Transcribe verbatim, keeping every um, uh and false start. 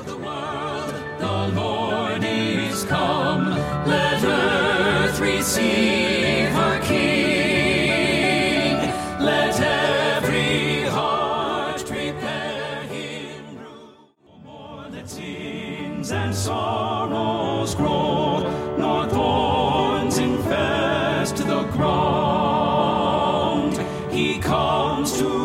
the world, the Lord is come. Let earth receive her King. Let every heart prepare him room. No more that sins and sorrows grow, nor thorns infest the ground. He comes to